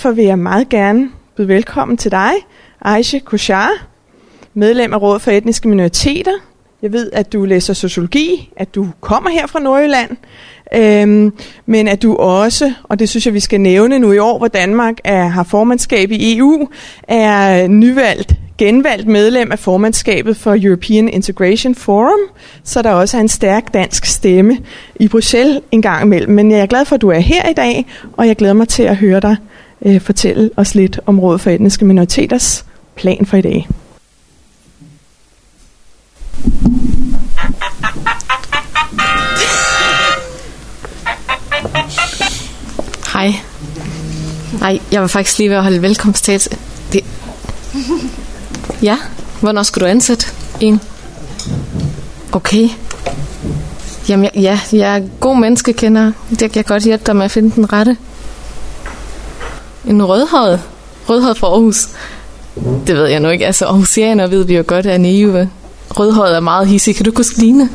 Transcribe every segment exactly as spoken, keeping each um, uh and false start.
derfor vil jeg meget gerne byde velkommen til dig, Ayesha Koshar, medlem af Rådet for Etniske Minoriteter. Jeg ved, at du læser sociologi, at du kommer her fra Nordjylland, øhm, men at du også, og det synes jeg, vi skal nævne nu i år, hvor Danmark er, har formandskab i E U, er nyvalgt, genvalgt medlem af formandskabet for European Integration Forum, så der også er en stærk dansk stemme i Bruxelles en gang imellem. Men jeg er glad for, at du er her i dag, og jeg glæder mig til at høre dig øh, fortælle os lidt om Rådet for Etniske Minoriteters plan for i dag. Hej. Nej, jeg var faktisk lige ved at holde velkomsttale. Det... Ja, hvornår skal du ansætte en? Okay. Jamen, jeg, ja, jeg er god menneskekender. Det kan jeg godt hjælpe dig med at finde den rette. En rødhåret. Rødhåret fra Aarhus. Det ved jeg nu ikke. Altså, aarhusianer ved vi jo godt, at naive. Rødhåret er meget hissig. Kan du huske Line?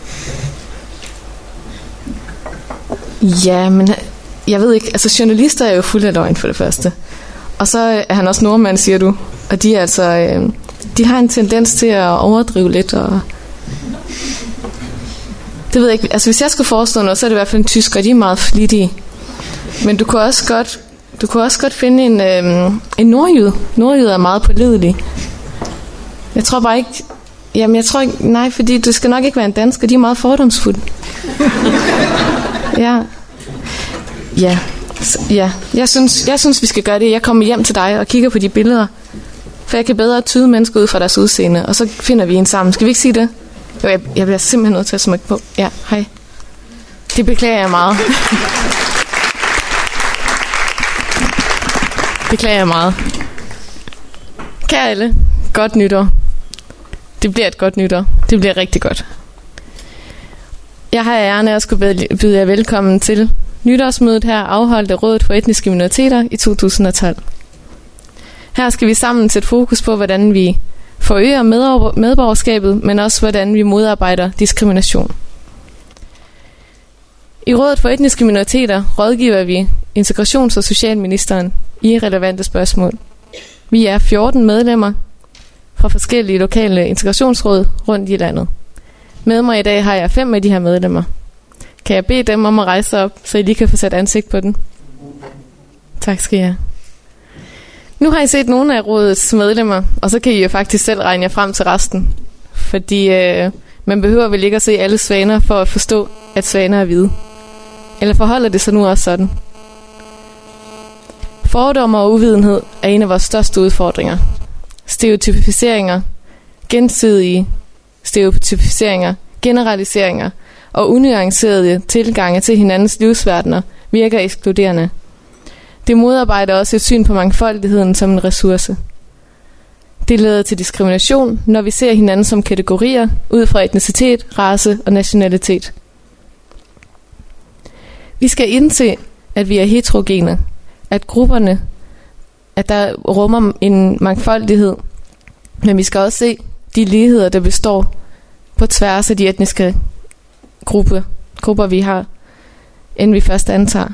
Ja, men jeg ved ikke. Altså, journalister er jo fuldt af løgn for det første. Og så er han også nordmand, siger du. Og de er altså... Øh, de har en tendens til at overdrive lidt, og... Det ved jeg ikke. Altså, hvis jeg skulle forestå noget, så er det i hvert fald en tysker, og de er meget flittige. Men du kunne også godt... Du kunne også godt finde en, øh, en nordjyde. Nordjyde er meget pålidelig. Jeg tror bare ikke... Jamen, jeg tror ikke... Nej, fordi du skal nok ikke være en dansker. De er meget fordomsfulde. Ja. Ja. Ja. Jeg synes, jeg synes, vi skal gøre det. Jeg kommer hjem til dig og kigger på de billeder. For jeg kan bedre tyde mennesker ud fra deres udseende. Og så finder vi en sammen. Skal vi ikke sige det? Jo, jeg, jeg bliver simpelthen nødt til at smække på. Ja, hej. Det beklager jeg meget. Beklager jeg meget. Kære alle, godt nytår. Det bliver et godt nytår. Det bliver rigtig godt. Jeg har æren af at skulle byde jer velkommen til nytårsmødet her, afholdt af Rådet for Etniske Minoriteter i to tusind og tolv. Her skal vi sammen sætte fokus på, hvordan vi forøger medborgerskabet, men også hvordan vi modarbejder diskrimination. I Rådet for Etniske Minoriteter rådgiver vi integrations- og socialministeren i relevante spørgsmål. Vi er fjorten medlemmer fra forskellige lokale integrationsråd rundt i landet. Med mig i dag har jeg fem af de her medlemmer. Kan jeg bede dem om at rejse op, så I lige kan få sat ansigt på den? Tak skal I have. Nu har I set nogle af rådets medlemmer, og så kan I jo faktisk selv regne jer frem til resten. Fordi øh, man behøver vel ikke at se alle svaner for at forstå, at svaner er hvide. Eller forholder det sig nu også sådan? Fordomme og uvidenhed er en af vores største udfordringer. Stereotypiseringer, gensidige stereotypiseringer, generaliseringer og unuancerede tilgange til hinandens livsverdener virker ekskluderende. Det modarbejder også et syn på mangfoldigheden som en ressource. Det leder til diskrimination, når vi ser hinanden som kategorier ud fra etnicitet, race og nationalitet. Vi skal indse, at vi er heterogene, at grupperne, at der rummer en mangfoldighed, men vi skal også se de ligheder, der består på tværs af de etniske grupper, grupper vi har, end vi først antager.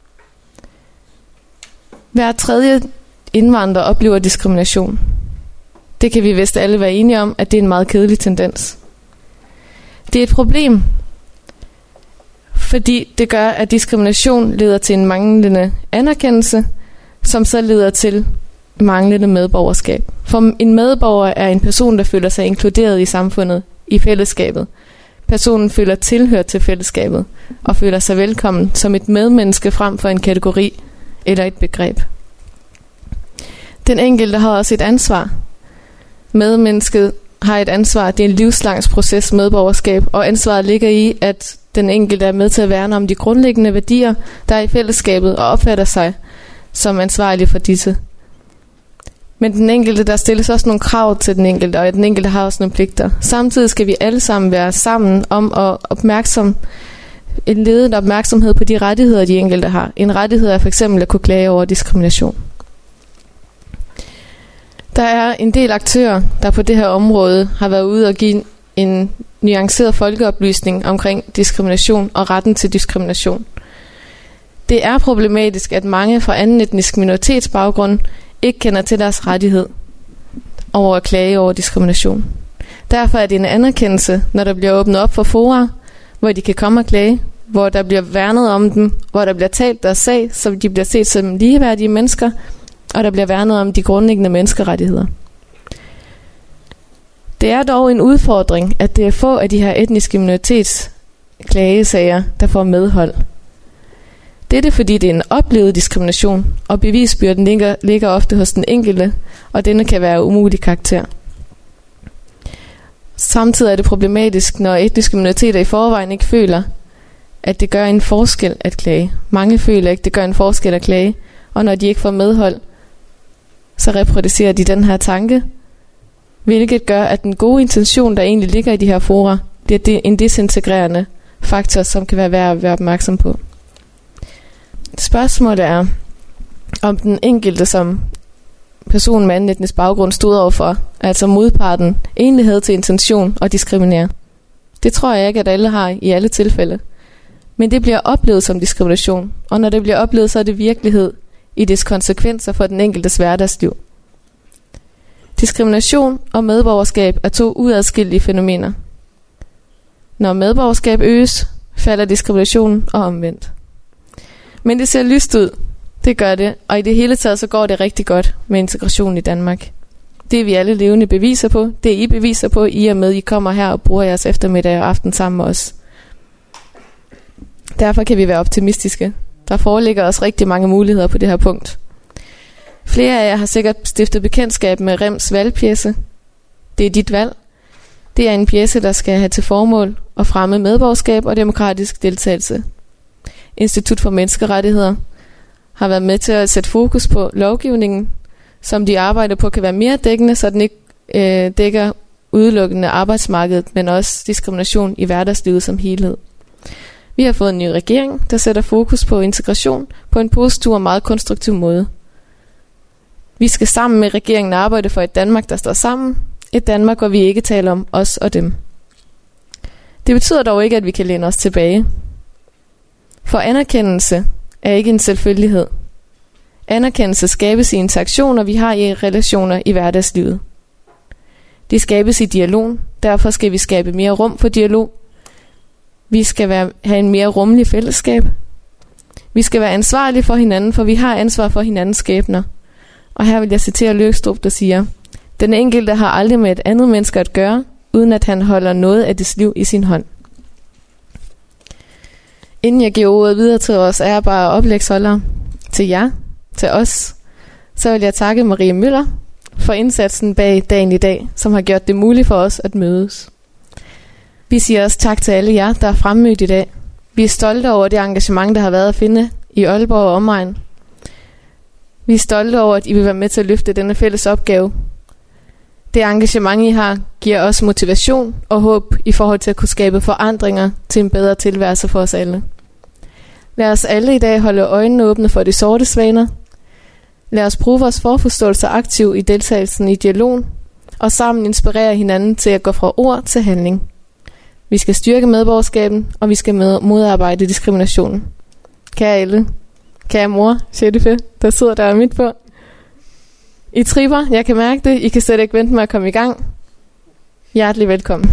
Hver tredje indvandrer oplever diskrimination. Det kan vi vist alle være enige om, at det er en meget kedelig tendens. Det er et problem, fordi det gør, at diskrimination leder til en manglende anerkendelse, som så leder til manglende medborgerskab. For en medborger er en person, der føler sig inkluderet i samfundet, i fællesskabet. Personen føler tilhør til fællesskabet, og føler sig velkommen som et medmenneske frem for en kategori eller et begreb. Den enkelte har også et ansvar. Medmennesket har et ansvar. Det er en livslangs proces, medborgerskab, og ansvaret ligger i, at den enkelte er med til at værne om de grundlæggende værdier, der er i fællesskabet, og opfatter sig som ansvarlig for disse. Men den enkelte, der stilles også nogle krav til den enkelte, og den enkelte har også nogle pligter. Samtidig skal vi alle sammen være sammen om at opmærksom, en ledet opmærksomhed på de rettigheder, de enkelte har. En rettighed er for eksempel at kunne klage over diskrimination. Der er en del aktører, der på det her område har været ude og give en nuanceret folkeoplysning omkring diskrimination og retten til diskrimination. Det er problematisk, at mange fra anden etnisk minoritetsbaggrund ikke kender til deres rettighed over at klage over diskrimination. Derfor er det en anerkendelse, når der bliver åbnet op for fora, hvor de kan komme og klage, hvor der bliver værnet om dem, hvor der bliver talt deres sag, så de bliver set som ligeværdige mennesker, og der bliver værnet om de grundlæggende menneskerettigheder. Det er dog en udfordring, at det er få af de her etniske minoritetsklagesager, der får medhold. Dette fordi det er en oplevet diskrimination, og bevisbyrden ligger, ligger ofte hos den enkelte, og denne kan være umulig karakter. Samtidig er det problematisk, når etniske minoriteter i forvejen ikke føler, at det gør en forskel at klage. Mange føler ikke, at det gør en forskel at klage, og når de ikke får medhold, så reproducerer de den her tanke, hvilket gør, at den gode intention, der egentlig ligger i de her fora, bliver en desintegrerende faktor, som kan være værd at være opmærksom på. Spørgsmålet er, om den enkelte som person med anden etnisk baggrund stod overfor, altså modparten, egentlig havde til intention at diskriminere. Det tror jeg ikke, at alle har i alle tilfælde. Men det bliver oplevet som diskrimination, og når det bliver oplevet, så er det virkelighed i dets konsekvenser for den enkeltes hverdagsliv. Diskrimination og medborgerskab er to uadskillelige fænomener. Når medborgerskab øges, falder diskriminationen og omvendt. Men det ser lyst ud. Det gør det, og i det hele taget så går det rigtig godt med integrationen i Danmark. Det er vi alle levende beviser på. Det er I beviser på, i og med I kommer her og bruger jeres eftermiddag og aften sammen med os. Derfor kan vi være optimistiske. Der foreligger også rigtig mange muligheder på det her punkt. Flere af jer har sikkert stiftet bekendtskab med Rems valgpjece. Det er dit valg. Det er en pjece, der skal have til formål at fremme medborgerskab og demokratisk deltagelse. Institut for Menneskerettigheder har været med til at sætte fokus på lovgivningen, som de arbejder på kan være mere dækkende, så den ikke øh, dækker udelukkende arbejdsmarkedet, men også diskrimination i hverdagslivet som helhed. Vi har fået en ny regering, der sætter fokus på integration på en positiv og meget konstruktiv måde. Vi skal sammen med regeringen arbejde for et Danmark, der står sammen. Et Danmark, hvor vi ikke taler om os og dem. Det betyder dog ikke, at vi kan læne os tilbage. For anerkendelse er ikke en selvfølgelighed. Anerkendelse skabes i interaktioner, vi har i relationer i hverdagslivet. Det skabes i dialog, derfor skal vi skabe mere rum for dialog. Vi skal være, have en mere rummelig fællesskab. Vi skal være ansvarlige for hinanden, for vi har ansvar for hinandens skæbner. Og her vil jeg citere Løgstrup, der siger: den enkelte har aldrig med et andet menneske at gøre, uden at han holder noget af dets liv i sin hånd. Inden jeg giver ordet videre til vores ærbare oplægsholdere, til jer, til os, så vil jeg takke Marie Møller for indsatsen bag dagen i dag, som har gjort det muligt for os at mødes. Vi siger også tak til alle jer, der er fremmødt i dag. Vi er stolte over det engagement, der har været at finde i Aalborg og omegn. Vi er stolte over, at I vil være med til at løfte denne fælles opgave. Det engagement, I har, giver os motivation og håb i forhold til at kunne skabe forandringer til en bedre tilværelse for os alle. Lad os alle i dag holde øjnene åbne for de sorte svaner. Lad os bruge vores forforståelse aktivt i deltagelsen i dialogen, og sammen inspirere hinanden til at gå fra ord til handling. Vi skal styrke medborgerskaben, og vi skal modarbejde diskriminationen. Kære alle, kære mor, Sherife, der sidder der midt på. I tripper, jeg kan mærke det. I kan slet ikke vente med at komme i gang. Hjertelig velkommen.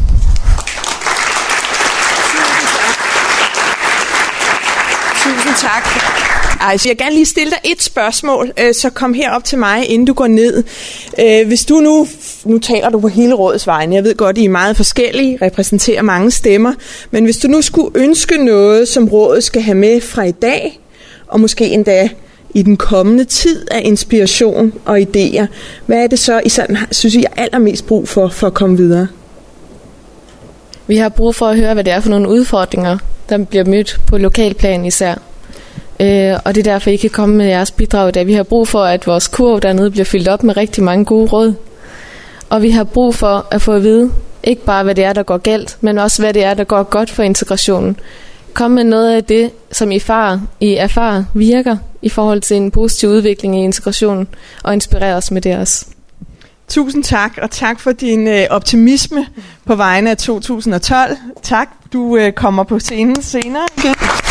Tusind tak. Ej, så jeg vil gerne lige stille dig et spørgsmål, øh, så kom herop til mig, inden du går ned. Øh, hvis du nu, nu taler du på hele rådets vegne, jeg ved godt, I er meget forskellige, repræsenterer mange stemmer, men hvis du nu skulle ønske noget, som rådet skal have med fra i dag, og måske endda i den kommende tid af inspiration og idéer, hvad er det så, I sådan, synes I, er allermest brug for, for at komme videre? Vi har brug for at høre, hvad det er for nogle udfordringer, der bliver mødt på lokalplan især. Øh, og det er derfor, I kan komme med jeres bidrag i dag. Vi har brug for, at vores kurv dernede bliver fyldt op med rigtig mange gode råd. Og vi har brug for at få at vide, ikke bare hvad det er, der går galt, men også hvad det er, der går godt for integrationen. Kom med noget af det, som I, far, I erfarer virker i forhold til en positiv udvikling i integrationen, og inspirere os med det også. Tusind tak, og tak for din øh, optimisme på vegne af to tusind og tolv. Tak, du øh, kommer på scenen senere. Okay.